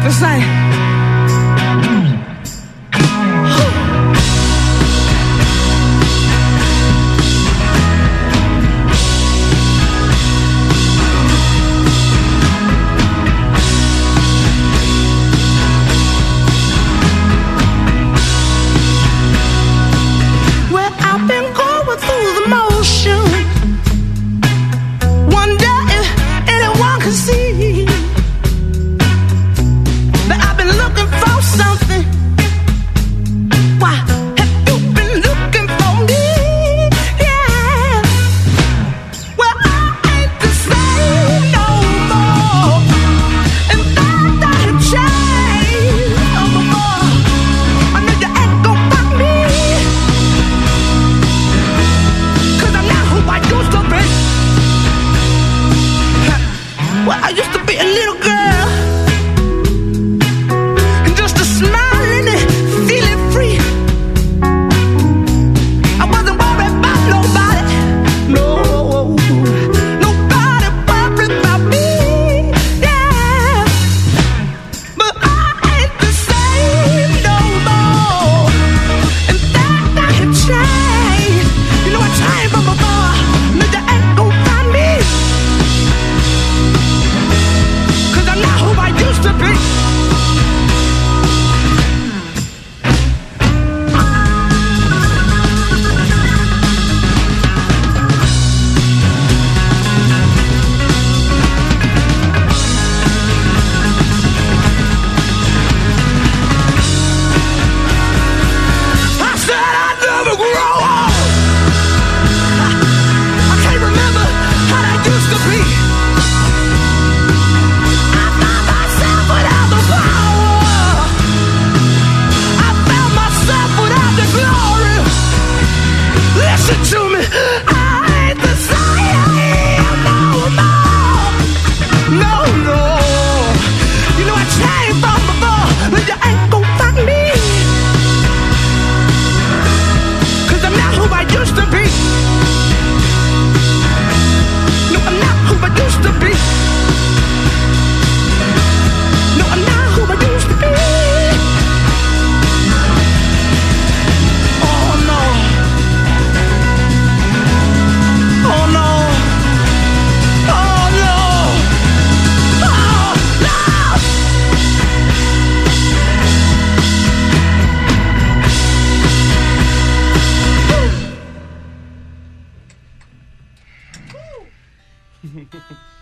to say. Well, I've been going through the motion, wonder if anyone can see that I've been looking for something. Why have you been looking for me? Yeah. Well, I ain't the same no more. In fact, I have changed no more. I know you ain't gon' find me, 'cause I'm not who I used to be. Well, I used to be a little girl, and just a smiling and feeling free. I wasn't worried about nobody, no, nobody worried about me, yeah. But I ain't the same no more. In fact, I have changed. You know I changed from before. No, you ain't gon' find me, 'cause I'm not who I used to be. I said I'd never grow old. I can't remember how that used to be. I found myself without the power. I found myself without the glory. Listen to me, I ain't the same no more. No, no. You know I changed from before, but you ain't gon' find me, 'cause I'm not who I used to be. No, I'm not who I used to be. No, I'm not who I used to be. Oh no. Oh no. Oh no. Oh no. Woo.